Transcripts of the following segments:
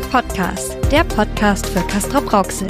Podcast, der Podcast für Castrop-Rauxel.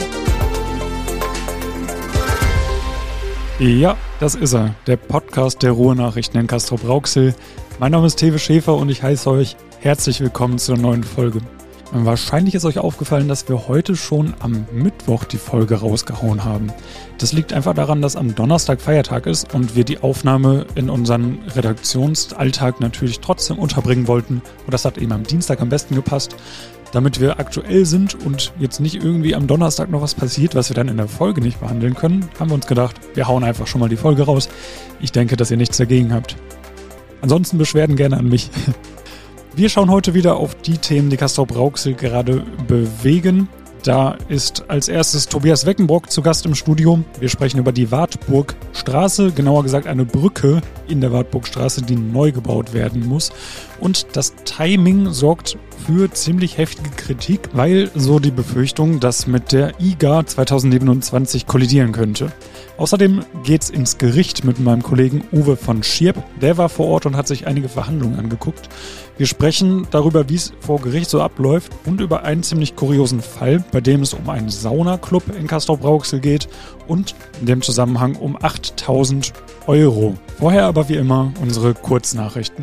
Ja, das ist er, der Podcast der Ruhrnachrichten in Castrop-Rauxel. Mein Name ist Tewe Schäfer und ich heiße euch herzlich willkommen zur neuen Folge. Wahrscheinlich ist euch aufgefallen, dass wir heute schon am Mittwoch die Folge rausgehauen haben. Das liegt einfach daran, dass am Donnerstag Feiertag ist und wir die Aufnahme in unseren Redaktionsalltag natürlich trotzdem unterbringen wollten. Und das hat eben am Dienstag am besten gepasst. Damit wir aktuell sind und jetzt nicht irgendwie am Donnerstag noch was passiert, was wir dann in der Folge nicht behandeln können, haben wir uns gedacht, wir hauen einfach schon mal die Folge raus. Ich denke, dass ihr nichts dagegen habt. Ansonsten Beschwerden gerne an mich. Wir schauen heute wieder auf die Themen, die Castrop-Rauxel gerade bewegen. Da ist als erstes Tobias Weckenbrock zu Gast im Studio. Wir sprechen über die Wartburgstraße, genauer gesagt eine Brücke in der Wartburgstraße, die neu gebaut werden muss. Und das Timing sorgt für ziemlich heftige Kritik, weil so die Befürchtung, dass mit der IGA 2027 kollidieren könnte. Außerdem geht's ins Gericht mit meinem Kollegen Uwe von Schirp. Der war vor Ort und hat sich einige Verhandlungen angeguckt. Wir sprechen darüber, wie es vor Gericht so abläuft und über einen ziemlich kuriosen Fall, bei dem es um einen Saunaclub in Castrop-Rauxel geht und in dem Zusammenhang um 8.000 €. Vorher aber wie immer unsere Kurznachrichten.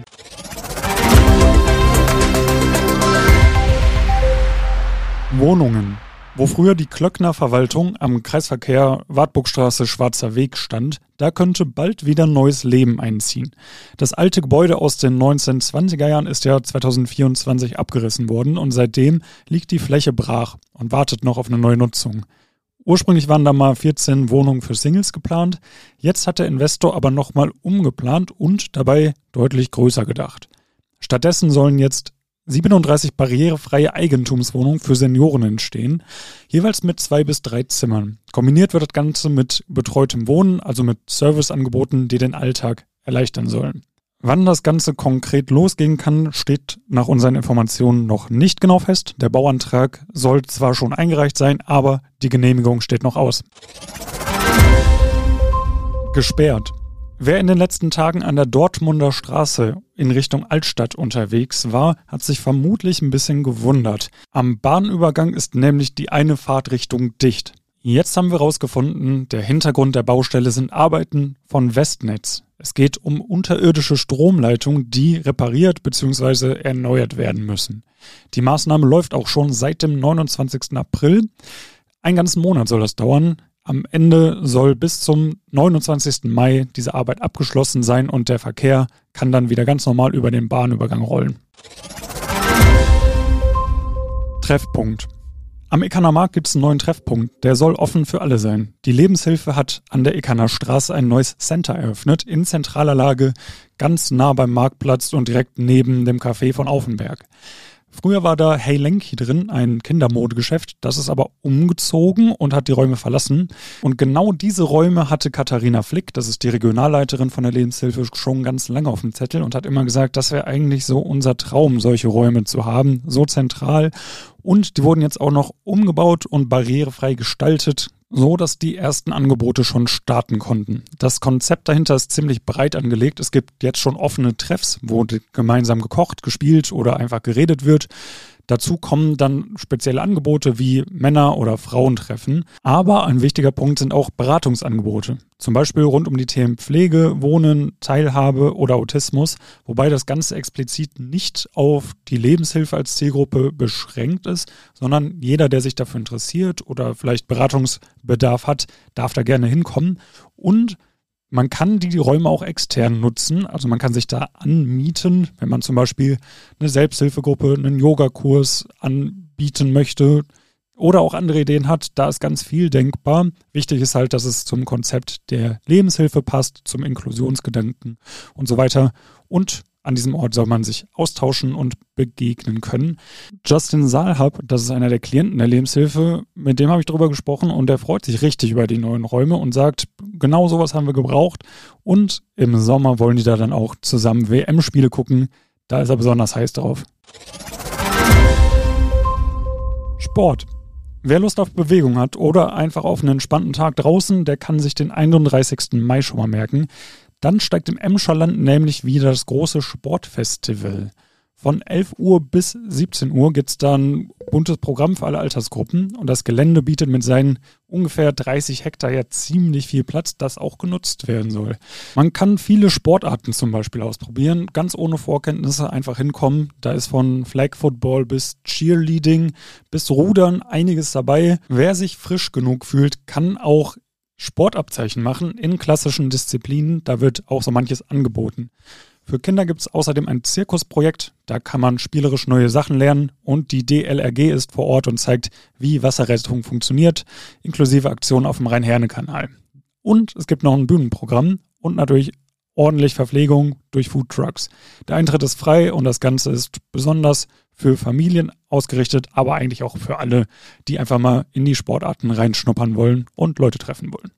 Wohnungen. Wo früher die Klöckner Verwaltung am Kreisverkehr Wartburgstraße Schwarzer Weg stand, da könnte bald wieder neues Leben einziehen. Das alte Gebäude aus den 1920er Jahren ist ja 2024 abgerissen worden und seitdem liegt die Fläche brach und wartet noch auf eine neue Nutzung. Ursprünglich waren da mal 14 Wohnungen für Singles geplant, jetzt hat der Investor aber nochmal umgeplant und dabei deutlich größer gedacht. Stattdessen sollen jetzt 37 barrierefreie Eigentumswohnungen für Senioren entstehen, jeweils mit 2 bis 3 Zimmern. Kombiniert wird das Ganze mit betreutem Wohnen, also mit Serviceangeboten, die den Alltag erleichtern sollen. Wann das Ganze konkret losgehen kann, steht nach unseren Informationen noch nicht genau fest. Der Bauantrag soll zwar schon eingereicht sein, aber die Genehmigung steht noch aus. Gesperrt. Wer in den letzten Tagen an der Dortmunder Straße in Richtung Altstadt unterwegs war, hat sich vermutlich ein bisschen gewundert. Am Bahnübergang ist nämlich die eine Fahrtrichtung dicht. Jetzt haben wir herausgefunden, der Hintergrund der Baustelle sind Arbeiten von Westnetz. Es geht um unterirdische Stromleitungen, die repariert bzw. erneuert werden müssen. Die Maßnahme läuft auch schon seit dem 29. April. Einen ganzen Monat soll das dauern. Am Ende soll bis zum 29. Mai diese Arbeit abgeschlossen sein und der Verkehr kann dann wieder ganz normal über den Bahnübergang rollen. Treffpunkt. Am Eckerner Markt gibt es einen neuen Treffpunkt, der soll offen für alle sein. Die Lebenshilfe hat an der Eckerner Straße ein neues Center eröffnet, in zentraler Lage, ganz nah beim Marktplatz und direkt neben dem Café von Aufenberg. Früher war da Hey Lenki drin, ein Kindermodegeschäft, das ist aber umgezogen und hat die Räume verlassen. Und genau diese Räume hatte Katharina Flick, das ist die Regionalleiterin von der Lebenshilfe, schon ganz lange auf dem Zettel und hat immer gesagt, das wäre eigentlich so unser Traum, solche Räume zu haben, so zentral. Und die wurden jetzt auch noch umgebaut und barrierefrei gestaltet, so dass die ersten Angebote schon starten konnten. Das Konzept dahinter ist ziemlich breit angelegt. Es gibt jetzt schon offene Treffs, wo gemeinsam gekocht, gespielt oder einfach geredet wird. Dazu kommen dann spezielle Angebote wie Männer- oder Frauentreffen. Aber ein wichtiger Punkt sind auch Beratungsangebote. Zum Beispiel rund um die Themen Pflege, Wohnen, Teilhabe oder Autismus. Wobei das Ganze explizit nicht auf die Lebenshilfe als Zielgruppe beschränkt ist, sondern jeder, der sich dafür interessiert oder vielleicht Beratungsbedarf hat, darf da gerne hinkommen. Und man kann die Räume auch extern nutzen, also man kann sich da anmieten, wenn man zum Beispiel eine Selbsthilfegruppe, einen Yogakurs anbieten möchte oder auch andere Ideen hat. Da ist ganz viel denkbar. Wichtig ist halt, dass es zum Konzept der Lebenshilfe passt, zum Inklusionsgedanken und so weiter. Und an diesem Ort soll man sich austauschen und begegnen können. Justin Saalhab, das ist einer der Klienten der Lebenshilfe, mit dem habe ich darüber gesprochen und der freut sich richtig über die neuen Räume und sagt, genau sowas haben wir gebraucht und im Sommer wollen die da dann auch zusammen WM-Spiele gucken. Da ist er besonders heiß drauf. Sport. Wer Lust auf Bewegung hat oder einfach auf einen entspannten Tag draußen, der kann sich den 31. Mai schon mal merken. Dann steigt im Emscherland nämlich wieder das große Sportfestival. Von 11 Uhr bis 17 Uhr gibt es dann buntes Programm für alle Altersgruppen und das Gelände bietet mit seinen ungefähr 30 Hektar ja ziemlich viel Platz, das auch genutzt werden soll. Man kann viele Sportarten zum Beispiel ausprobieren, ganz ohne Vorkenntnisse einfach hinkommen. Da ist von Flag Football bis Cheerleading bis Rudern einiges dabei. Wer sich frisch genug fühlt, kann auch Sportabzeichen machen in klassischen Disziplinen. Da wird auch so manches angeboten. Für Kinder gibt es außerdem ein Zirkusprojekt, da kann man spielerisch neue Sachen lernen und die DLRG ist vor Ort und zeigt, wie Wasserrettung funktioniert, inklusive Aktionen auf dem Rhein-Herne-Kanal. Und es gibt noch ein Bühnenprogramm und natürlich ordentlich Verpflegung durch Foodtrucks. Der Eintritt ist frei und das Ganze ist besonders für Familien ausgerichtet, aber eigentlich auch für alle, die einfach mal in die Sportarten reinschnuppern wollen und Leute treffen wollen.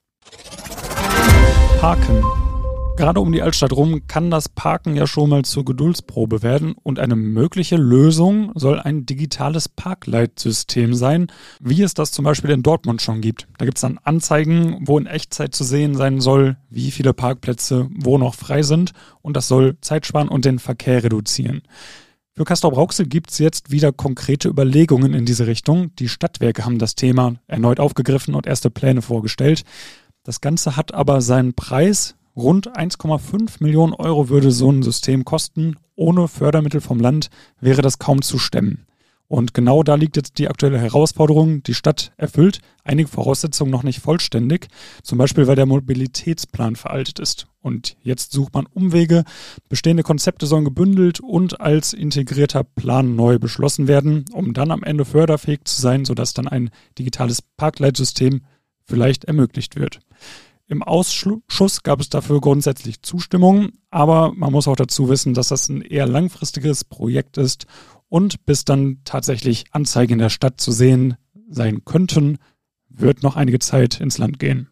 Parken. Gerade um die Altstadt rum kann das Parken ja schon mal zur Geduldsprobe werden und eine mögliche Lösung soll ein digitales Parkleitsystem sein, wie es das zum Beispiel in Dortmund schon gibt. Da gibt es dann Anzeigen, wo in Echtzeit zu sehen sein soll, wie viele Parkplätze wo noch frei sind und das soll Zeit sparen und den Verkehr reduzieren. Für Castrop-Rauxel gibt es jetzt wieder konkrete Überlegungen in diese Richtung. Die Stadtwerke haben das Thema erneut aufgegriffen und erste Pläne vorgestellt. Das Ganze hat aber seinen Preis. Rund 1,5 Millionen Euro würde so ein System kosten. Ohne Fördermittel vom Land wäre das kaum zu stemmen. Und genau da liegt jetzt die aktuelle Herausforderung. Die Stadt erfüllt einige Voraussetzungen noch nicht vollständig. Zum Beispiel, weil der Mobilitätsplan veraltet ist. Und jetzt sucht man Umwege. Bestehende Konzepte sollen gebündelt und als integrierter Plan neu beschlossen werden, um dann am Ende förderfähig zu sein, sodass dann ein digitales Parkleitsystem vielleicht ermöglicht wird. Im Ausschuss gab es dafür grundsätzlich Zustimmung, aber man muss auch dazu wissen, dass das ein eher langfristiges Projekt ist und bis dann tatsächlich Anzeigen in der Stadt zu sehen sein könnten, wird noch einige Zeit ins Land gehen.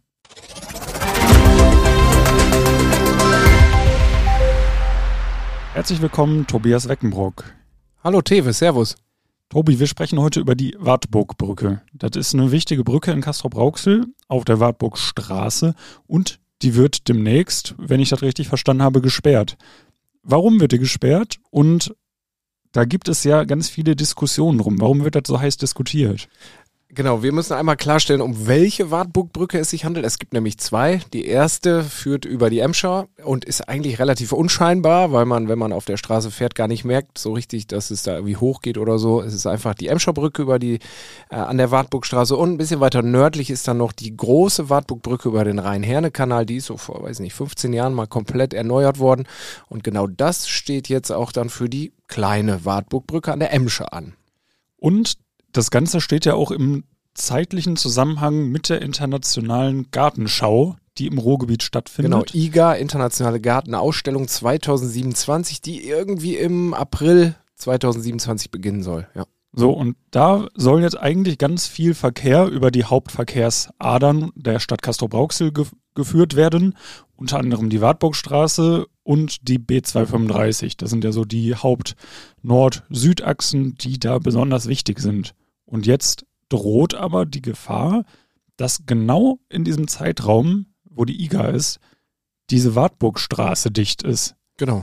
Herzlich willkommen, Tobias Weckenbrock. Hallo Tewe, servus. Tobi, wir sprechen heute über die Wartburgbrücke. Das ist eine wichtige Brücke in Castrop-Rauxel auf der Wartburgstraße und die wird demnächst, wenn ich das richtig verstanden habe, gesperrt. Warum wird die gesperrt? Und da gibt es ja ganz viele Diskussionen drum. Warum wird das so heiß diskutiert? Genau, wir müssen einmal klarstellen, um welche Wartburgbrücke es sich handelt. Es gibt nämlich zwei. Die erste führt über die Emscher und ist eigentlich relativ unscheinbar, weil man, wenn man auf der Straße fährt, gar nicht merkt so richtig, dass es da irgendwie hochgeht oder so. Es ist einfach die Emscherbrücke über die an der Wartburgstraße und ein bisschen weiter nördlich ist dann noch die große Wartburgbrücke über den Rhein-Herne-Kanal. Die ist so vor, 15 Jahren mal komplett erneuert worden und genau das steht jetzt auch dann für die kleine Wartburgbrücke an der Emscher an. Und das Ganze steht ja auch im zeitlichen Zusammenhang mit der internationalen Gartenschau, die im Ruhrgebiet stattfindet. Genau, IGA, Internationale Gartenausstellung 2027, die irgendwie im April 2027 beginnen soll. Ja. So, und da soll jetzt eigentlich ganz viel Verkehr über die Hauptverkehrsadern der Stadt Castrop-Rauxel geführt werden. Unter anderem die Wartburgstraße und die B235. Das sind ja so die Haupt-Nord-Süd-Achsen, die da besonders wichtig sind. Und jetzt droht aber die Gefahr, dass genau in diesem Zeitraum, wo die IGA ist, diese Wartburgstraße dicht ist. Genau.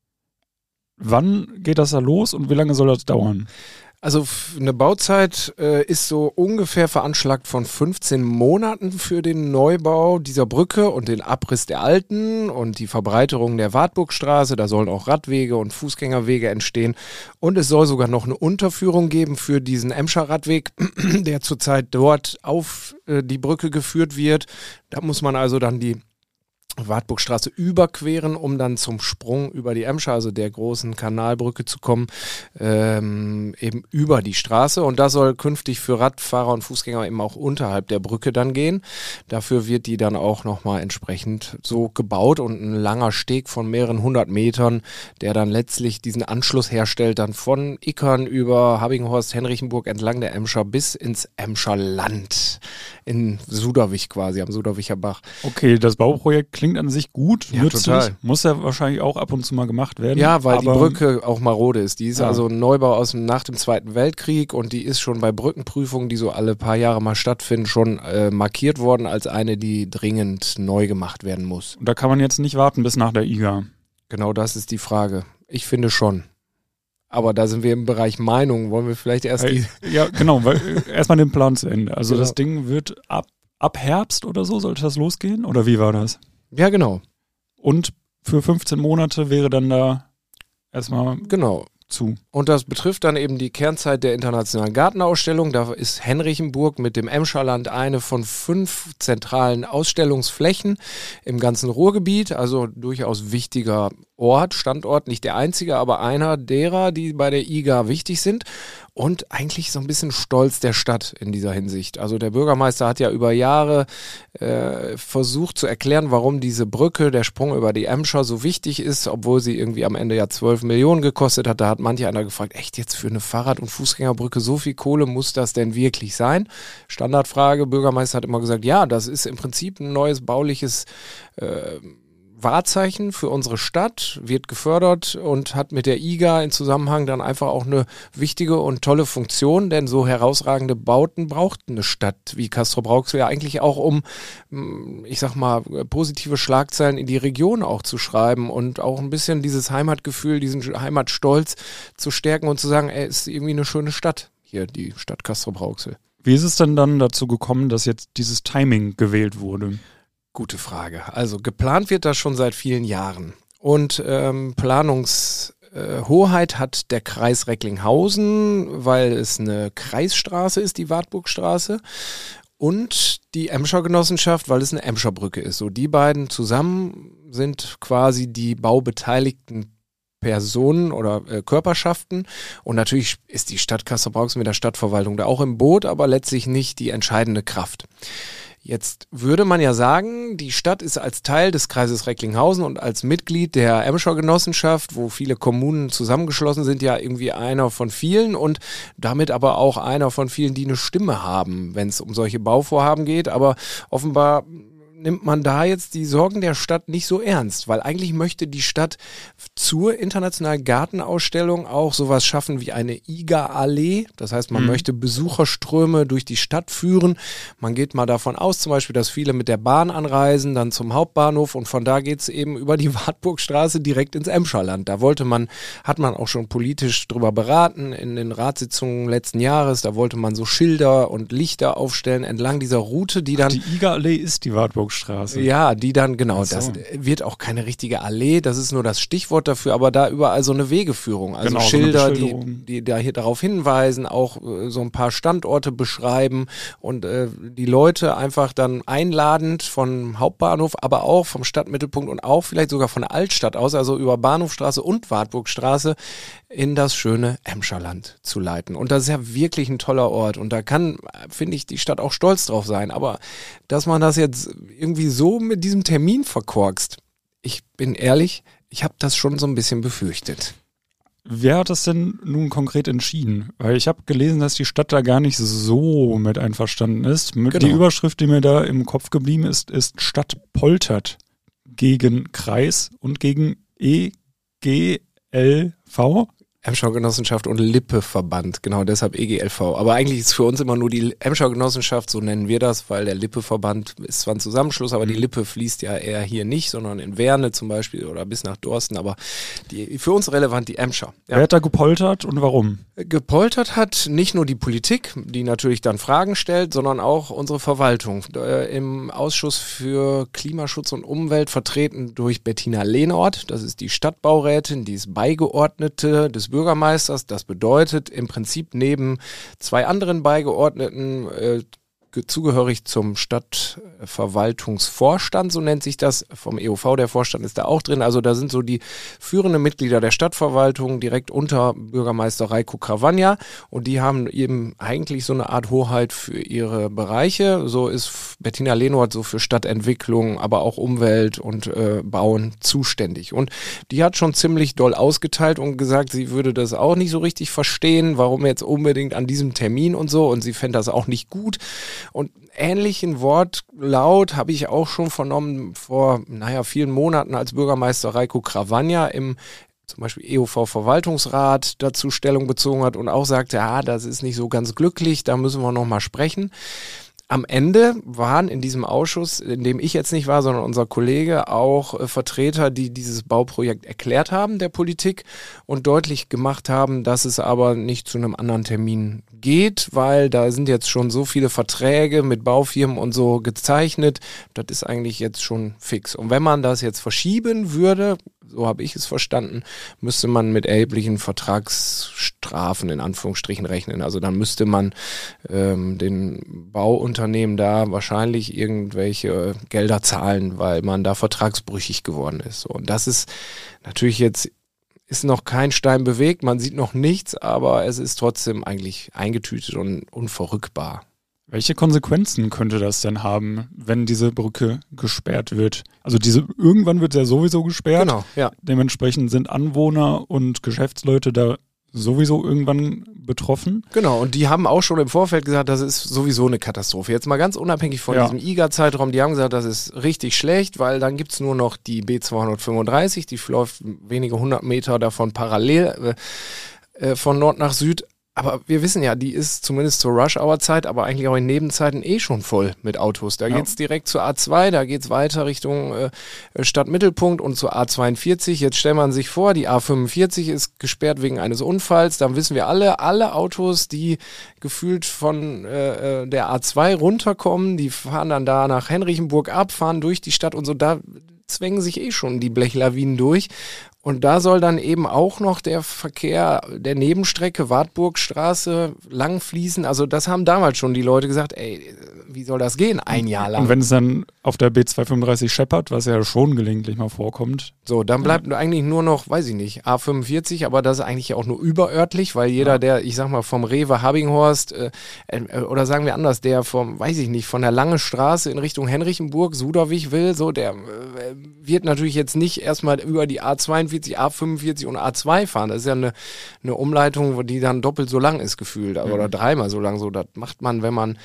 Wann geht das da los und wie lange soll das dauern? Also eine Bauzeit ist so ungefähr veranschlagt von 15 Monaten für den Neubau dieser Brücke und den Abriss der alten und die Verbreiterung der Wartburgstraße. Da sollen auch Radwege und Fußgängerwege entstehen. Und es soll sogar noch eine Unterführung geben für diesen Emscher Radweg, der zurzeit dort auf die Brücke geführt wird. Da muss man also dann die Wartburgstraße überqueren, um dann zum Sprung über die Emscher, also der großen Kanalbrücke zu kommen, eben über die Straße. Und das soll künftig für Radfahrer und Fußgänger eben auch unterhalb der Brücke dann gehen. Dafür wird die dann auch nochmal entsprechend so gebaut und ein langer Steg von mehreren 100 Metern, der dann letztlich diesen Anschluss herstellt, dann von Ickern über Habinghorst, Henrichenburg entlang der Emscher bis ins Emscherland in Suderwich quasi, am Suderwicher Bach. Okay, das Bauprojekt klingt an sich gut, ja, nützlich, total. Muss ja wahrscheinlich auch ab und zu mal gemacht werden. Ja, weil die Brücke auch marode ist. Die ist ja. also ein Neubau nach dem Zweiten Weltkrieg und die ist schon bei Brückenprüfungen, die so alle paar Jahre mal stattfinden, schon markiert worden als eine, die dringend neu gemacht werden muss. Und da kann man jetzt nicht warten bis nach der IGA. Genau das ist die Frage. Ich finde schon. Aber da sind wir im Bereich Meinung. Wollen wir vielleicht erst Ja, genau, weil erstmal den Plan zu Ende. Also Genau. das Ding wird ab Herbst oder so, sollte das losgehen? Oder wie war das? Ja, genau. Und für 15 Monate wäre dann da erstmal Genau. zu. Und das betrifft dann eben die Kernzeit der Internationalen Gartenausstellung. Da ist Henrichenburg mit dem Emscherland eine von 5 zentralen Ausstellungsflächen im ganzen Ruhrgebiet. Also durchaus wichtiger Standort, nicht der einzige, aber einer derer, die bei der IGA wichtig sind. Und eigentlich so ein bisschen Stolz der Stadt in dieser Hinsicht. Also der Bürgermeister hat ja über Jahre versucht zu erklären, warum diese Brücke, der Sprung über die Emscher so wichtig ist, obwohl sie irgendwie am Ende ja 12 Millionen gekostet hat. Da hat manch einer gefragt, echt jetzt für eine Fahrrad- und Fußgängerbrücke so viel Kohle muss das denn wirklich sein? Standardfrage, Bürgermeister hat immer gesagt, ja, das ist im Prinzip ein neues bauliches Wahrzeichen für unsere Stadt, wird gefördert und hat mit der IGA in Zusammenhang dann einfach auch eine wichtige und tolle Funktion, denn so herausragende Bauten braucht eine Stadt wie Castrop-Rauxel ja eigentlich auch, um, ich sag mal, positive Schlagzeilen in die Region auch zu schreiben und auch ein bisschen dieses Heimatgefühl, diesen Heimatstolz zu stärken und zu sagen, es ist irgendwie eine schöne Stadt hier, die Stadt Castrop-Rauxel. Wie ist es denn dann dazu gekommen, dass jetzt dieses Timing gewählt wurde? Gute Frage. Also geplant wird das schon seit vielen Jahren. Und Planungshoheit hat der Kreis Recklinghausen, weil es eine Kreisstraße ist, die Wartburgstraße. Und die Emscher Genossenschaft, weil es eine Emscherbrücke ist. So, die beiden zusammen sind quasi die baubeteiligten Personen oder Körperschaften. Und natürlich ist die Stadt Castrop-Rauxel mit der Stadtverwaltung da auch im Boot, aber letztlich nicht die entscheidende Kraft. Jetzt würde man ja sagen, die Stadt ist als Teil des Kreises Recklinghausen und als Mitglied der Emscher Genossenschaft, wo viele Kommunen zusammengeschlossen sind, ja irgendwie einer von vielen und damit aber auch einer von vielen, die eine Stimme haben, wenn es um solche Bauvorhaben geht. Aber offenbar nimmt man da jetzt die Sorgen der Stadt nicht so ernst, weil eigentlich möchte die Stadt zur Internationalen Gartenausstellung auch sowas schaffen wie eine IGA-Allee. Das heißt, man möchte Besucherströme durch die Stadt führen. Man geht mal davon aus, zum Beispiel, dass viele mit der Bahn anreisen, dann zum Hauptbahnhof und von da geht's eben über die Wartburgstraße direkt ins Emscherland. Da hat man auch schon politisch drüber beraten in den Ratssitzungen letzten Jahres. Da wollte man so Schilder und Lichter aufstellen entlang dieser Route, die dann... Die IGA-Allee ist die Wartburgstraße. Ja, die dann, genau, so. Das wird auch keine richtige Allee, das ist nur das Stichwort dafür, aber da überall so eine Wegeführung, also genau, Schilder, so die da hier darauf hinweisen, auch so ein paar Standorte beschreiben und die Leute einfach dann einladend vom Hauptbahnhof, aber auch vom Stadtmittelpunkt und auch vielleicht sogar von der Altstadt aus, also über Bahnhofstraße und Wartburgstraße in das schöne Emscherland zu leiten. Und das ist ja wirklich ein toller Ort und da kann, finde ich, die Stadt auch stolz drauf sein, aber dass man das jetzt irgendwie so mit diesem Termin verkorkst, ich bin ehrlich, ich habe das schon so ein bisschen befürchtet. Wer hat das denn nun konkret entschieden? Weil ich habe gelesen, dass die Stadt da gar nicht so mit einverstanden ist. Genau. Die Überschrift, die mir da im Kopf geblieben ist Stadt poltert gegen Kreis und gegen EGLV. Emscher Genossenschaft und Lippe-Verband, genau deshalb EGLV. Aber eigentlich ist für uns immer nur die Emscher Genossenschaft, so nennen wir das, weil der Lippe-Verband ist zwar ein Zusammenschluss, aber die Lippe fließt ja eher hier nicht, sondern in Werne zum Beispiel oder bis nach Dorsten, aber für uns relevant die Emscher. Ja. Wer hat da gepoltert und warum? Gepoltert hat nicht nur die Politik, die natürlich dann Fragen stellt, sondern auch unsere Verwaltung. Im Ausschuss für Klimaschutz und Umwelt vertreten durch Bettina Lehnort, das ist die Stadtbaurätin, die ist Beigeordnete des Bürgermeisters. Das bedeutet im Prinzip neben 2 anderen Beigeordneten zugehörig zum Stadtverwaltungsvorstand, so nennt sich das, vom EOV, der Vorstand ist da auch drin, also da sind so die führenden Mitglieder der Stadtverwaltung direkt unter Bürgermeister Reiko Cravagna und die haben eben eigentlich so eine Art Hoheit für ihre Bereiche, so ist Bettina Lehnort so für Stadtentwicklung, aber auch Umwelt und Bauen zuständig und die hat schon ziemlich doll ausgeteilt und gesagt, sie würde das auch nicht so richtig verstehen, warum jetzt unbedingt an diesem Termin und so und sie fände das auch nicht gut. Und ähnlichen Wortlaut habe ich auch schon vernommen vor, vielen Monaten, als Bürgermeister Reiko Cravagna im zum Beispiel EOV-Verwaltungsrat dazu Stellung bezogen hat und auch sagte, ja, das ist nicht so ganz glücklich, da müssen wir noch mal sprechen. am Ende waren in diesem Ausschuss, in dem ich jetzt nicht war, sondern unser Kollege, auch Vertreter, die dieses Bauprojekt erklärt haben der Politik und deutlich gemacht haben, dass es aber nicht zu einem anderen Termin geht, weil da sind jetzt schon so viele Verträge mit Baufirmen und so gezeichnet. Das ist eigentlich jetzt schon fix. Und wenn man das jetzt verschieben würde, so habe ich es verstanden, müsste man mit erheblichen Vertragsstrafen in Anführungsstrichen rechnen. Also dann müsste man den Bauunternehmen da wahrscheinlich irgendwelche Gelder zahlen, weil man da vertragsbrüchig geworden ist. So, und das ist natürlich jetzt, ist noch kein Stein bewegt, man sieht noch nichts, aber es ist trotzdem eigentlich eingetütet und unverrückbar. Welche Konsequenzen könnte das denn haben, wenn diese Brücke gesperrt wird? Also irgendwann wird ja sowieso gesperrt. Genau, ja. Dementsprechend sind Anwohner und Geschäftsleute da sowieso irgendwann betroffen. Genau, und die haben auch schon im Vorfeld gesagt, das ist sowieso eine Katastrophe. Jetzt mal ganz unabhängig von diesem IGA-Zeitraum, die haben gesagt, das ist richtig schlecht, weil dann gibt's nur noch die B235, die läuft wenige 100 Meter davon parallel von Nord nach Süd. Aber wir wissen ja, die ist zumindest zur Rush-Hour-Zeit, aber eigentlich auch in Nebenzeiten schon voll mit Autos. Da geht's direkt zur A2, da geht's weiter Richtung Stadtmittelpunkt und zur A42. Jetzt stellt man sich vor, die A45 ist gesperrt wegen eines Unfalls. Dann wissen wir alle Autos, die gefühlt von der A2 runterkommen, die fahren dann da nach Henrichenburg ab, fahren durch die Stadt und so. Da zwängen sich schon die Blechlawinen durch. Und da soll dann eben auch noch der Verkehr der Nebenstrecke Wartburgstraße lang fließen. Also das haben damals schon die Leute gesagt, wie soll das gehen, ein Jahr lang? Und wenn es dann auf der B235 scheppert, was ja schon gelegentlich mal vorkommt. So, dann bleibt eigentlich nur noch, weiß ich nicht, A45, aber das ist eigentlich auch nur überörtlich, weil jeder, der, ich sag mal, vom Rewe Habinghorst oder sagen wir anders, der vom, weiß ich nicht, von der Lange Straße in Richtung Henrichenburg, Suderwig will, so, der wird natürlich jetzt nicht erstmal über die A42, A45 und A2 fahren. Das ist ja eine Umleitung, die dann doppelt so lang ist gefühlt oder dreimal so lang. So, das macht man, wenn man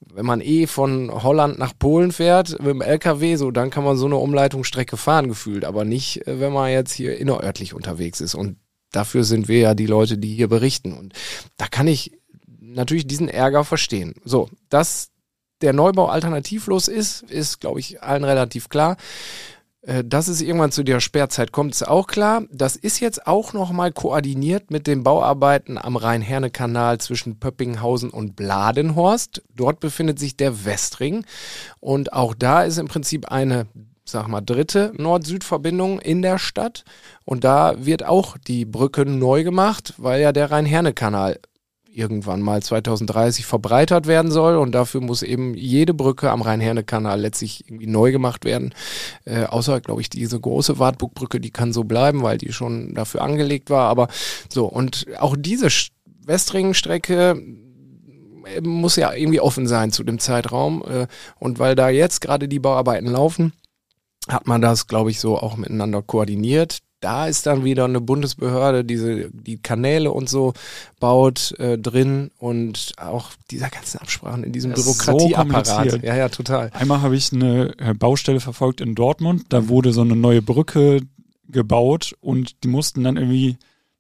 von Holland nach Polen fährt mit dem LKW, so, dann kann man so eine Umleitungsstrecke fahren gefühlt, aber nicht, wenn man jetzt hier innerörtlich unterwegs ist. Und dafür sind wir ja die Leute, die hier berichten. Und da kann ich natürlich diesen Ärger verstehen. So, dass der Neubau alternativlos ist, glaube ich, allen relativ klar. Dass es irgendwann zu der Sperrzeit kommt, ist auch klar. Das ist jetzt auch nochmal koordiniert mit den Bauarbeiten am Rhein-Herne-Kanal zwischen Pöppinghausen und Bladenhorst. Dort befindet sich der Westring. Und auch da ist im Prinzip eine, sag mal, dritte Nord-Süd-Verbindung in der Stadt. Und da wird auch die Brücke neu gemacht, weil ja der Rhein-Herne-Kanal irgendwann mal 2030 verbreitert werden soll und dafür muss eben jede Brücke am Rhein-Herne-Kanal letztlich irgendwie neu gemacht werden. Außer, glaube ich, diese große Wartburgbrücke, die kann so bleiben, weil die schon dafür angelegt war. Aber so, und auch diese Westring-Strecke muss ja irgendwie offen sein zu dem Zeitraum. Und weil da jetzt gerade die Bauarbeiten laufen, hat man das, glaube ich, so auch miteinander koordiniert. Da ist dann wieder eine Bundesbehörde, die Kanäle und so baut drin und auch dieser ganzen Absprachen in diesem Bürokratieapparat. So ja, total. Einmal habe ich eine Baustelle verfolgt in Dortmund, da wurde so eine neue Brücke gebaut und die mussten dann irgendwie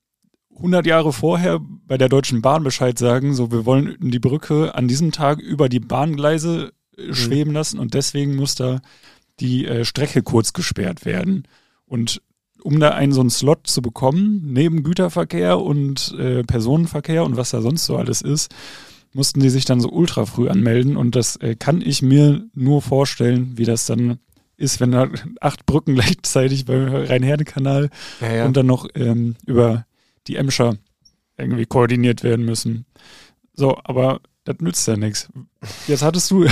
100 Jahre vorher bei der Deutschen Bahn Bescheid sagen, so, wir wollen die Brücke an diesem Tag über die Bahngleise schweben lassen und deswegen muss da die Strecke kurz gesperrt werden. Und um da so einen Slot zu bekommen, neben Güterverkehr und Personenverkehr und was da sonst so alles ist, mussten die sich dann so ultra früh anmelden und das kann ich mir nur vorstellen, wie das dann ist, wenn da 8 Brücken gleichzeitig beim Rhein-Herne-Kanal und dann noch über die Emscher irgendwie koordiniert werden müssen. So, aber das nützt ja nichts. Jetzt hattest du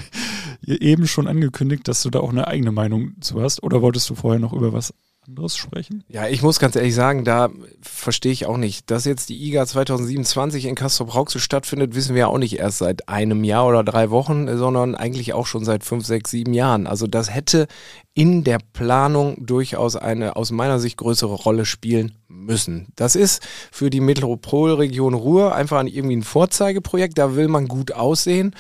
eben schon angekündigt, dass du da auch eine eigene Meinung zu hast, oder wolltest du vorher noch über was anderes sprechen? Ja, ich muss ganz ehrlich sagen, da verstehe ich auch nicht. Dass jetzt die IGA 2027 in Castrop-Rauxel stattfindet, wissen wir ja auch nicht erst seit einem Jahr oder 3 Wochen, sondern eigentlich auch schon seit 5, 6, 7 Jahren. Also das hätte in der Planung durchaus eine aus meiner Sicht größere Rolle spielen müssen. Das ist für die Metropolregion Ruhr einfach irgendwie ein Vorzeigeprojekt, da will man gut aussehen.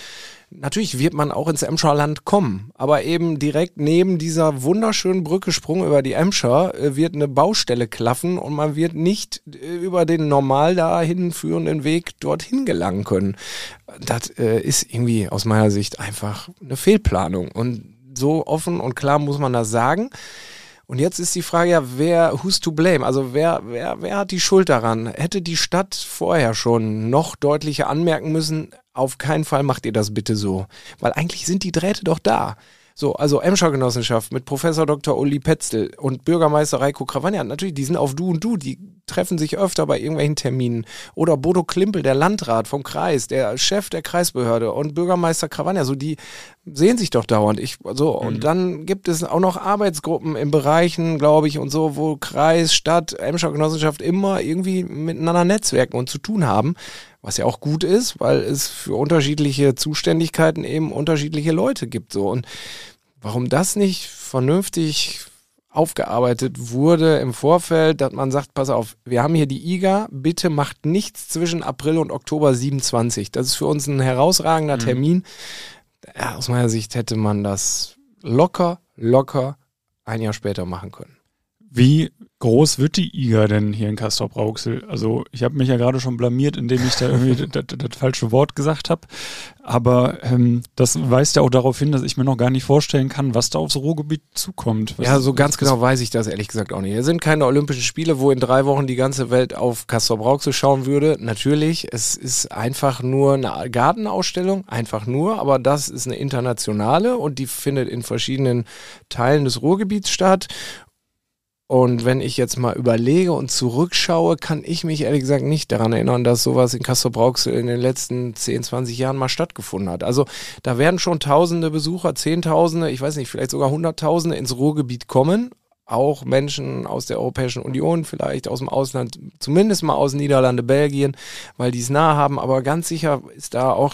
natürlich wird man auch ins Emscher Land kommen, aber eben direkt neben dieser wunderschönen Brücke Sprung über die Emscher wird eine Baustelle klaffen und man wird nicht über den normal dahin führenden Weg dorthin gelangen können. Das ist irgendwie aus meiner Sicht einfach eine Fehlplanung und so offen und klar muss man das sagen. Und jetzt ist die Frage ja, who's to blame? Also wer hat die Schuld daran? Hätte die Stadt vorher schon noch deutlicher anmerken müssen, auf keinen Fall macht ihr das bitte so. Weil eigentlich sind die Drähte doch da. So, also Emscher Genossenschaft mit Professor Dr. Uli Petzl und Bürgermeister Reiko Cravagna, natürlich, die sind auf Du und Du, die treffen sich öfter bei irgendwelchen Terminen. Oder Bodo Klimpel, der Landrat vom Kreis, der Chef der Kreisbehörde und Bürgermeister Cravagna, so die sehen sich doch dauernd. Und dann gibt es auch noch Arbeitsgruppen in Bereichen, glaube ich, und so, wo Kreis, Stadt, Emscher Genossenschaft immer irgendwie miteinander netzwerken und zu tun haben. Was ja auch gut ist, weil es für unterschiedliche Zuständigkeiten eben unterschiedliche Leute gibt. So. Und warum das nicht vernünftig aufgearbeitet wurde im Vorfeld, dass man sagt, pass auf, wir haben hier die IGA, bitte macht nichts zwischen April und Oktober 27. Das ist für uns ein herausragender Termin. Ja, aus meiner Sicht hätte man das locker ein Jahr später machen können. Wie groß wird die IGA denn hier in Castrop-Rauxel? Also ich habe mich ja gerade schon blamiert, indem ich da irgendwie das falsche Wort gesagt habe. Aber das weist ja auch darauf hin, dass ich mir noch gar nicht vorstellen kann, was da aufs Ruhrgebiet zukommt. So ganz genau weiß ich das ehrlich gesagt auch nicht. Es sind keine Olympischen Spiele, wo in 3 Wochen die ganze Welt auf Castrop-Rauxel schauen würde. Natürlich, es ist einfach nur eine Gartenausstellung, aber das ist eine internationale und die findet in verschiedenen Teilen des Ruhrgebiets statt. Und wenn ich jetzt mal überlege und zurückschaue, kann ich mich ehrlich gesagt nicht daran erinnern, dass sowas in Castrop-Rauxel in den letzten 10, 20 Jahren mal stattgefunden hat. Also da werden schon Tausende Besucher, Zehntausende, ich weiß nicht, vielleicht sogar Hunderttausende ins Ruhrgebiet kommen. Auch Menschen aus der Europäischen Union, vielleicht aus dem Ausland, zumindest mal aus Niederlande, Belgien, weil die es nah haben. Aber ganz sicher ist da auch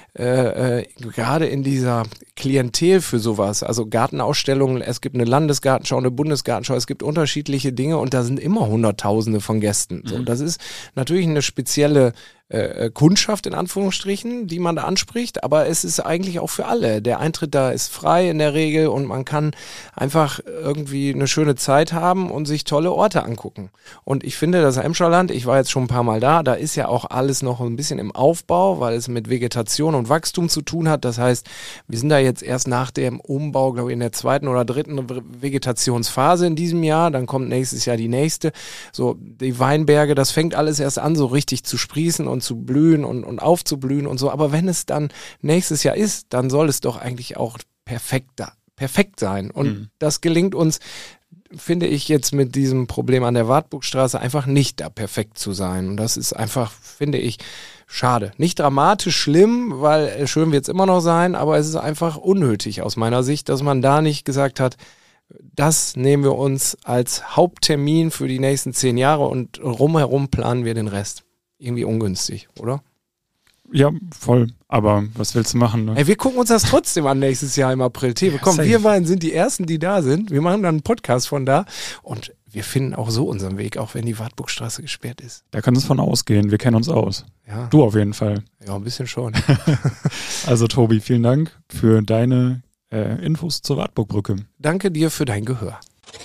gerade in dieser Klientel für sowas, also Gartenausstellungen, es gibt eine Landesgartenschau, eine Bundesgartenschau, es gibt unterschiedliche Dinge und da sind immer Hunderttausende von Gästen. So, das ist natürlich eine spezielle Kundschaft in Anführungsstrichen, die man da anspricht, aber es ist eigentlich auch für alle. Der Eintritt da ist frei in der Regel und man kann einfach irgendwie eine schöne Zeit haben und sich tolle Orte angucken. Und ich finde, das Emscherland, ich war jetzt schon ein paar Mal da ist ja auch alles noch ein bisschen im Aufbau, weil es mit Vegetation und Wachstum zu tun hat. Das heißt, wir sind da jetzt erst nach dem Umbau, glaube ich, in der 2. oder 3. Vegetationsphase in diesem Jahr. Dann kommt nächstes Jahr die nächste. So, die Weinberge, das fängt alles erst an, so richtig zu sprießen und zu blühen und aufzublühen und so. Aber wenn es dann nächstes Jahr ist, dann soll es doch eigentlich auch perfekt sein. Und das gelingt uns, finde ich, jetzt mit diesem Problem an der Wartburgstraße einfach nicht da perfekt zu sein. Und das ist einfach, finde ich, schade. Nicht dramatisch schlimm, weil schön wird es immer noch sein, aber es ist einfach unnötig aus meiner Sicht, dass man da nicht gesagt hat, das nehmen wir uns als Haupttermin für die nächsten 10 Jahre und rumherum planen wir den Rest. Irgendwie ungünstig, oder? Ja, voll. Aber was willst du machen? Ne? Ey, wir gucken uns das trotzdem an nächstes Jahr im April. Tebe, komm, wir beiden sind die Ersten, die da sind. Wir machen dann einen Podcast von da und wir finden auch so unseren Weg, auch wenn die Wartburgstraße gesperrt ist. Da kann es von ausgehen. Wir kennen uns aus. Ja. Du auf jeden Fall. Ja, ein bisschen schon. Also Tobi, vielen Dank für deine Infos zur Wartburgbrücke. Danke dir für dein Gehör.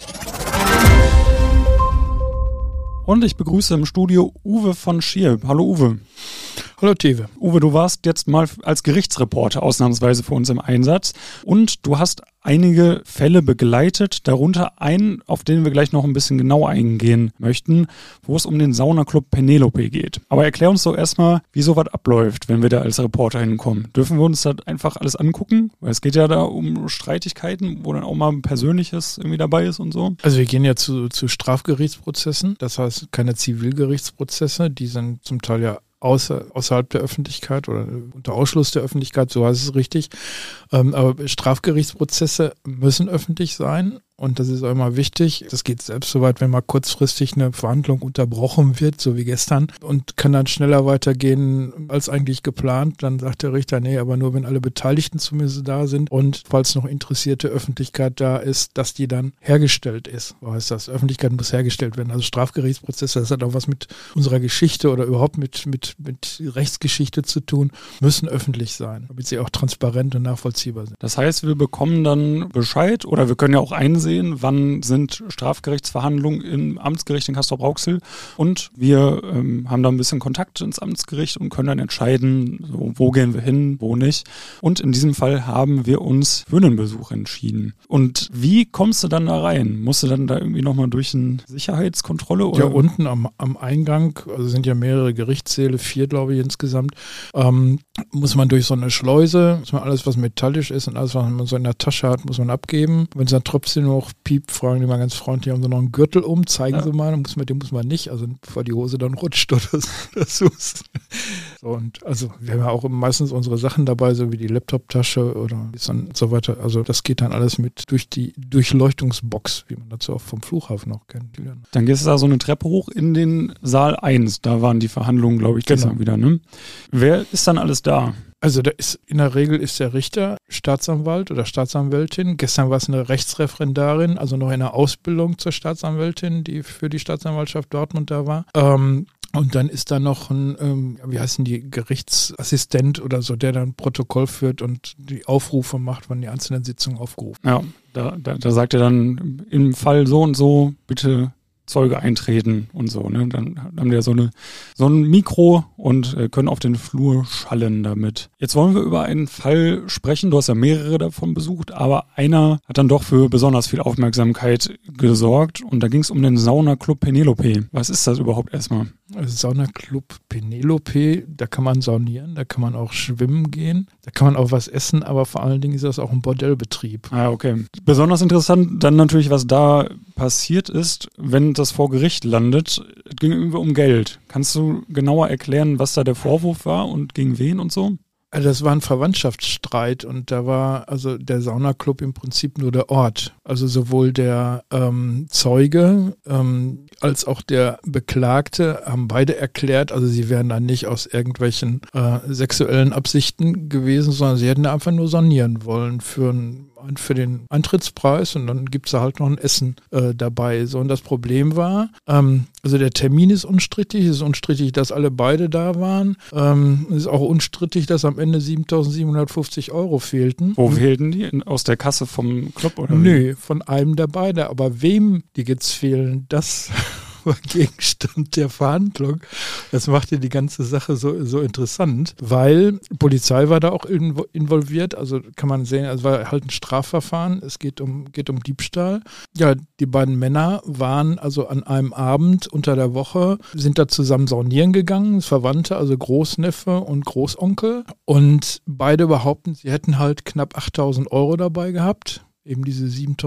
Und ich begrüße im Studio Uwe von Schier. Hallo Uwe. Hallo Teve. Uwe, du warst jetzt mal als Gerichtsreporter ausnahmsweise für uns im Einsatz und du hast einige Fälle begleitet, darunter einen, auf den wir gleich noch ein bisschen genauer eingehen möchten, wo es um den Saunaclub Penelope geht. Aber erklär uns doch erstmal, wie sowas abläuft, wenn wir da als Reporter hinkommen. Dürfen wir uns das einfach alles angucken? Weil es geht ja da um Streitigkeiten, wo dann auch mal ein Persönliches irgendwie dabei ist und so. Also wir gehen ja zu Strafgerichtsprozessen, das heißt keine Zivilgerichtsprozesse, die sind zum Teil ja außerhalb der Öffentlichkeit oder unter Ausschluss der Öffentlichkeit, so heißt es richtig. Aber Strafgerichtsprozesse müssen öffentlich sein und das ist auch immer wichtig. Das geht selbst so weit, wenn mal kurzfristig eine Verhandlung unterbrochen wird, so wie gestern, und kann dann schneller weitergehen als eigentlich geplant. Dann sagt der Richter, nee, aber nur wenn alle Beteiligten zumindest da sind und falls noch interessierte Öffentlichkeit da ist, dass die dann hergestellt ist. So heißt das. Öffentlichkeit muss hergestellt werden. Also Strafgerichtsprozesse, das hat auch was mit unserer Geschichte oder überhaupt mit Rechtsgeschichte zu tun, müssen öffentlich sein, damit sie auch transparent und nachvollziehbar sind. Das heißt, wir bekommen dann Bescheid oder wir können ja auch einsehen, wann sind Strafgerichtsverhandlungen im Amtsgericht in Castrop-Rauxel und wir haben da ein bisschen Kontakt ins Amtsgericht und können dann entscheiden, so, wo gehen wir hin, wo nicht. Und in diesem Fall haben wir uns für einen Besuch entschieden. Und wie kommst du dann da rein? Musst du dann da irgendwie nochmal durch eine Sicherheitskontrolle? Oder? Ja, unten am Eingang, also sind ja mehrere Gerichtssäle, 4 glaube ich insgesamt, muss man durch so eine Schleuse, muss man alles, was metallisch ist und alles, was man so in der Tasche hat, muss man abgeben. Wenn es dann trotzdem noch piept, fragen die mal ganz freundlich, haben sie noch einen Gürtel um, zeigen sie mal, den muss man nicht, also bevor die Hose dann rutscht oder so. So, und also wir haben ja auch meistens unsere Sachen dabei, so wie die Laptop-Tasche oder so weiter. Also das geht dann alles mit durch die Durchleuchtungsbox, wie man dazu auch vom Flughafen auch kennt. Dann gehst du da so eine Treppe hoch in den Saal 1. Da waren die Verhandlungen, glaube ich, gestern wieder. Ne? Wer ist dann alles da? Also in der Regel ist der Richter Staatsanwalt oder Staatsanwältin. Gestern war es eine Rechtsreferendarin, also noch in der Ausbildung zur Staatsanwältin, die für die Staatsanwaltschaft Dortmund da war. Und dann ist da noch ein, wie heißen die, Gerichtsassistent oder so, der dann Protokoll führt und die Aufrufe macht, wann die einzelnen Sitzungen aufgerufen. Ja, da sagt er dann im Fall so und so, bitte Zeuge eintreten und so. Ne? Dann haben wir so ein Mikro und können auf den Flur schallen damit. Jetzt wollen wir über einen Fall sprechen. Du hast ja mehrere davon besucht, aber einer hat dann doch für besonders viel Aufmerksamkeit gesorgt und da ging es um den Saunaclub Penelope. Was ist das überhaupt erstmal? Also Saunaclub Penelope, da kann man saunieren, da kann man auch schwimmen gehen, da kann man auch was essen, aber vor allen Dingen ist das auch ein Bordellbetrieb. Ah, okay. Besonders interessant dann natürlich, was da passiert ist, wenn das vor Gericht landet. Es ging irgendwie um Geld. Kannst du genauer erklären, was da der Vorwurf war und gegen wen und so? Also das war ein Verwandtschaftsstreit und da war also der Saunaclub im Prinzip nur der Ort. Also sowohl der Zeuge als auch der Beklagte haben beide erklärt, also sie wären da nicht aus irgendwelchen sexuellen Absichten gewesen, sondern sie hätten einfach nur saunieren wollen für den Eintrittspreis und dann gibt es da halt noch ein Essen dabei. So, und das Problem war, also der Termin ist unstrittig, es ist unstrittig, dass alle beide da waren. Es ist auch unstrittig, dass am Ende 7.750 € fehlten. Wo fehlten die? Aus der Kasse vom Club oder? Nö, von einem der beiden. Aber wem die jetzt fehlen, das war Gegenstand der Verhandlung. Das machte die ganze Sache so interessant, weil Polizei war da auch involviert, also kann man sehen, es war halt ein Strafverfahren, es geht um Diebstahl. Ja, die beiden Männer waren also an einem Abend unter der Woche, sind da zusammen saunieren gegangen, Verwandte, also Großneffe und Großonkel, und beide behaupten, sie hätten halt knapp 8.000 € dabei gehabt. Eben diese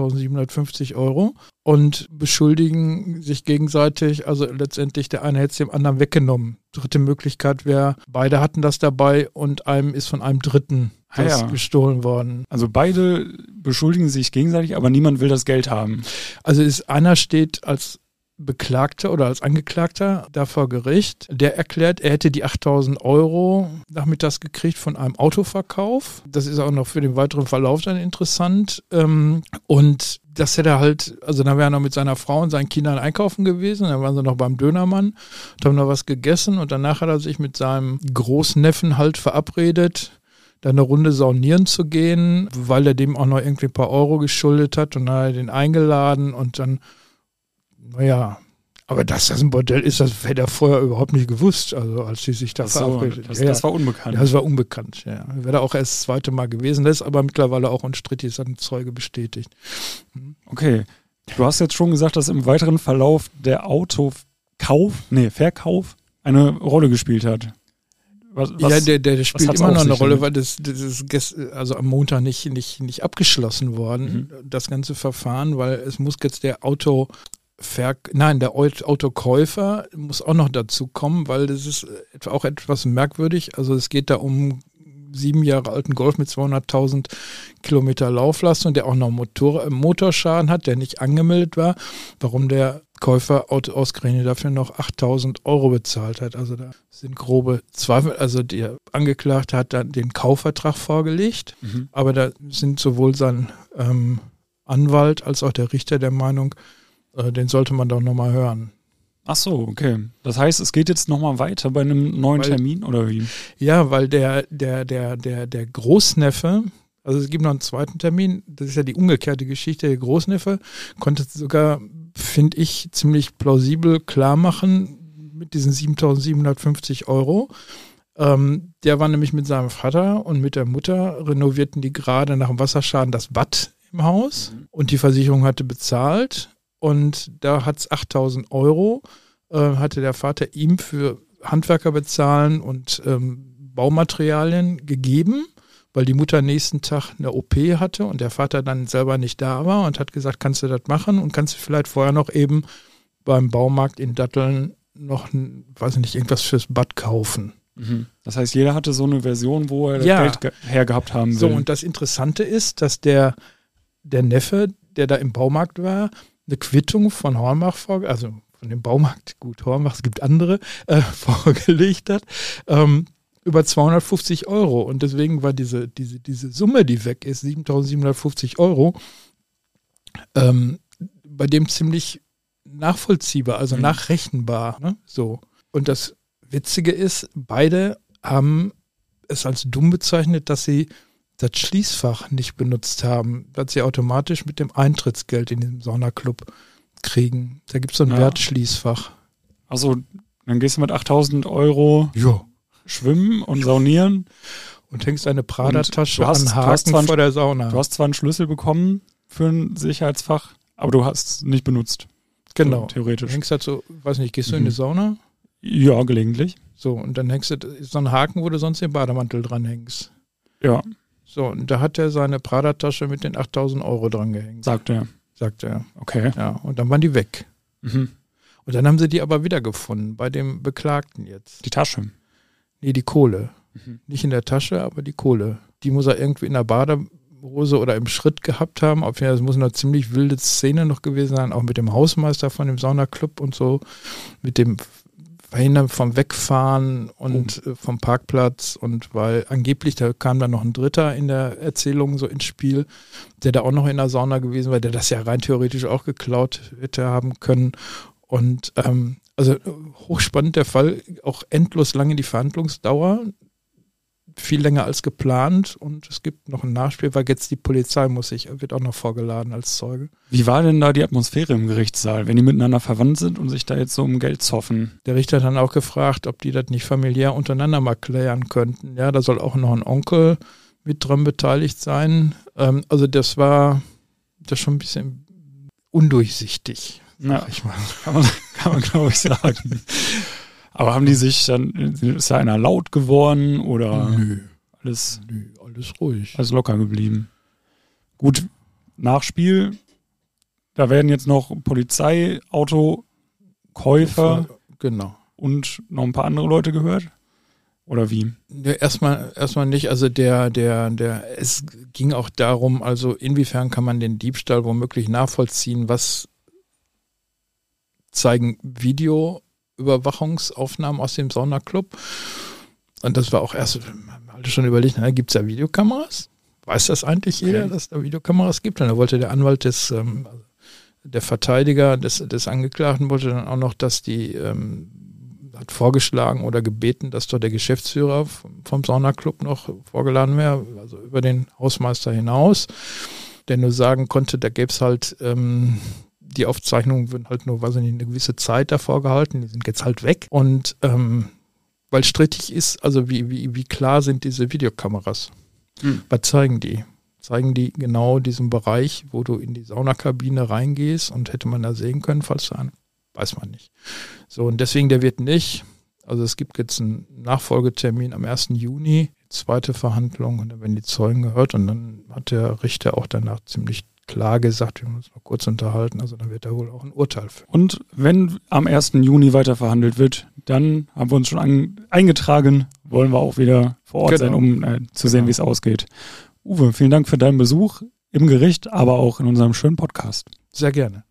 7.750 € und beschuldigen sich gegenseitig, also letztendlich der eine hätte es dem anderen weggenommen. Dritte Möglichkeit wäre, beide hatten das dabei und einem ist von einem Dritten gestohlen worden. Also beide beschuldigen sich gegenseitig, aber niemand will das Geld haben. Also einer steht als Beklagter oder als Angeklagter da vor Gericht, der erklärt, er hätte die 8.000 € nachmittags gekriegt von einem Autoverkauf. Das ist auch noch für den weiteren Verlauf dann interessant. Und das hätte er halt, also dann wäre er noch mit seiner Frau und seinen Kindern einkaufen gewesen, dann waren sie noch beim Dönermann und haben noch was gegessen und danach hat er sich mit seinem Großneffen halt verabredet, da eine Runde saunieren zu gehen, weil er dem auch noch irgendwie ein paar Euro geschuldet hat und dann hat er den eingeladen und dann naja, aber dass das ein Bordell ist, das hätte er vorher überhaupt nicht gewusst, also als sie sich da verabredet. Das war unbekannt. Das war unbekannt, ja. Wäre auch erst das zweite Mal gewesen, das ist aber mittlerweile auch unstrittig, ist ein Zeuge bestätigt. Okay, du hast jetzt schon gesagt, dass im weiteren Verlauf der Verkauf eine Rolle gespielt hat. Ja, der spielt immer noch eine Rolle, weil das ist also am Montag nicht abgeschlossen worden, das ganze Verfahren, weil es muss jetzt der Autokäufer muss auch noch dazu kommen, weil das ist auch etwas merkwürdig. Also es geht da um 7 Jahre alten Golf mit 200.000 Kilometer Lauflast und der auch noch Motorschaden hat, der nicht angemeldet war, warum der Käufer ausgerechnet dafür noch 8.000 € bezahlt hat. Also da sind grobe Zweifel. Also der Angeklagte hat dann den Kaufvertrag vorgelegt, aber da sind sowohl sein Anwalt als auch der Richter der Meinung, den sollte man doch nochmal hören. Ach so, okay. Das heißt, es geht jetzt nochmal weiter bei einem neuen Termin, oder wie? Ja, weil der Großneffe, also es gibt noch einen zweiten Termin, das ist ja die umgekehrte Geschichte, der Großneffe konnte sogar, finde ich, ziemlich plausibel klar machen mit diesen 7.750 €. Der war nämlich mit seinem Vater und mit der Mutter, renovierten die gerade nach dem Wasserschaden das Bad im Haus und die Versicherung hatte bezahlt. Und da hat es 8.000 €, hatte der Vater ihm für Handwerker bezahlen und Baumaterialien gegeben, weil die Mutter nächsten Tag eine OP hatte und der Vater dann selber nicht da war und hat gesagt, kannst du das machen und kannst du vielleicht vorher noch eben beim Baumarkt in Datteln noch, weiß nicht, irgendwas fürs Bad kaufen. Das heißt, jeder hatte so eine Version, wo er das Geld hergehabt haben will. So, und das Interessante ist, dass der Neffe, der da im Baumarkt war, eine Quittung von Hornbach, also von dem Baumarkt, gut, Hornbach, es gibt andere, vorgelegt hat, über 250 €. Und deswegen war diese Summe, die weg ist, 7.750 €, bei dem ziemlich nachvollziehbar, also nachrechenbar. Ne? So. Und das Witzige ist, beide haben es als dumm bezeichnet, dass sie das Schließfach nicht benutzt haben, das sie automatisch mit dem Eintrittsgeld in diesem Saunaclub kriegen. Da gibt es so ein Wertschließfach. Also dann gehst du mit 8.000 € schwimmen und saunieren. Und hängst eine Prada-Tasche an Haken vor der Sauna. Du hast zwar einen Schlüssel bekommen für ein Sicherheitsfach, aber du hast es nicht benutzt. Genau. So, theoretisch. Du hängst halt so, weiß nicht, gehst du in die Sauna? Ja, gelegentlich. So, und dann hängst du so einen Haken, wo du sonst den Bademantel dran hängst. Ja. So, und da hat er seine Prada-Tasche mit den 8.000 € dran gehängt. Sagt er. Okay. Ja, und dann waren die weg. Und dann haben sie die aber wiedergefunden, bei dem Beklagten jetzt. Die Tasche? Nee, die Kohle. Nicht in der Tasche, aber die Kohle. Die muss er irgendwie in der Badehose oder im Schritt gehabt haben. Das muss eine ziemlich wilde Szene noch gewesen sein, auch mit dem Hausmeister von dem Saunaclub und so, mit dem Verhindern vom Wegfahren und vom Parkplatz, und weil angeblich, da kam dann noch ein Dritter in der Erzählung so ins Spiel, der da auch noch in der Sauna gewesen war, der das ja rein theoretisch auch geklaut hätte haben können. Und also hochspannend der Fall, auch endlos lange die Verhandlungsdauer, viel länger als geplant, und es gibt noch ein Nachspiel, weil jetzt die Polizei wird auch noch vorgeladen als Zeuge. Wie war denn da die Atmosphäre im Gerichtssaal, wenn die miteinander verwandt sind und sich da jetzt so um Geld zoffen? Der Richter hat dann auch gefragt, ob die das nicht familiär untereinander mal klären könnten. Ja, da soll auch noch ein Onkel mit dran beteiligt sein. Also das schon ein bisschen undurchsichtig, sag ich mal. Kann man glaube ich sagen. Aber haben die sich dann, ist da einer laut geworden oder alles ruhig. Alles locker geblieben? Gut, Nachspiel, da werden jetzt noch Polizei, Autokäufer und noch ein paar andere Leute gehört? Oder wie? Ja, erstmal nicht. Also es ging auch darum, also inwiefern kann man den Diebstahl womöglich nachvollziehen, was zeigen Videoüberwachungsaufnahmen aus dem Saunaclub. Und das war auch erst, haben alle schon überlegt, gibt es da Videokameras? Weiß das eigentlich jeder, dass da Videokameras gibt? Und da wollte der Anwalt der Verteidiger des Angeklagten wollte dann auch noch, dass die hat vorgeschlagen oder gebeten, dass dort der Geschäftsführer vom Saunaclub noch vorgeladen wäre, also über den Hausmeister hinaus, der nur sagen konnte, da gäbe es halt die Aufzeichnungen würden halt nur, weiß ich nicht, eine gewisse Zeit davor gehalten, die sind jetzt halt weg. Und weil strittig ist, also wie klar sind diese Videokameras? Was zeigen die? Zeigen die genau diesen Bereich, wo du in die Saunakabine reingehst, und hätte man da sehen können, falls du weiß man nicht. So, und deswegen, der wird nicht, also es gibt jetzt einen Nachfolgetermin am 1. Juni, zweite Verhandlung, und dann werden die Zeugen gehört, und dann hat der Richter auch danach ziemlich Klage sagt, wir müssen uns noch kurz unterhalten. Also dann wird da wohl auch ein Urteil für. Und wenn am 1. Juni weiter verhandelt wird, dann haben wir uns schon eingetragen, wollen wir auch wieder vor Ort sein, um zu sehen, wie es ausgeht. Uwe, vielen Dank für deinen Besuch im Gericht, aber auch in unserem schönen Podcast. Sehr gerne.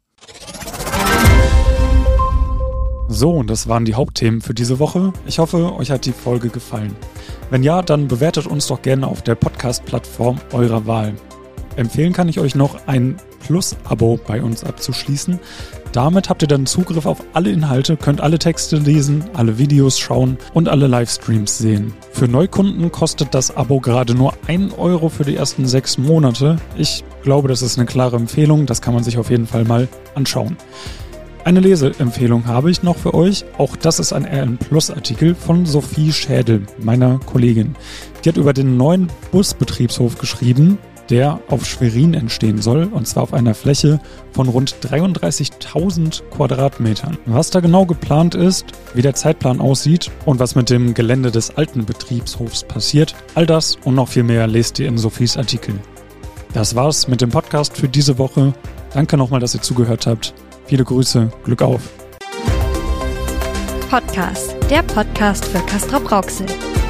So, und das waren die Hauptthemen für diese Woche. Ich hoffe, euch hat die Folge gefallen. Wenn ja, dann bewertet uns doch gerne auf der Podcast-Plattform eurer Wahl. Empfehlen kann ich euch noch, ein Plus-Abo bei uns abzuschließen. Damit habt ihr dann Zugriff auf alle Inhalte, könnt alle Texte lesen, alle Videos schauen und alle Livestreams sehen. Für Neukunden kostet das Abo gerade nur 1 Euro für die ersten 6 Monate. Ich glaube, das ist eine klare Empfehlung, das kann man sich auf jeden Fall mal anschauen. Eine Leseempfehlung habe ich noch für euch. Auch das ist ein RN-Plus-Artikel von Sophie Schädel, meiner Kollegin. Die hat über den neuen Busbetriebshof geschrieben, der auf Schwerin entstehen soll, und zwar auf einer Fläche von rund 33.000 Quadratmetern. Was da genau geplant ist, wie der Zeitplan aussieht und was mit dem Gelände des alten Betriebshofs passiert, all das und noch viel mehr lest ihr in Sophies Artikel. Das war's mit dem Podcast für diese Woche. Danke nochmal, dass ihr zugehört habt. Viele Grüße, Glück auf. Podcast, der Podcast für Castrop-Rauxel.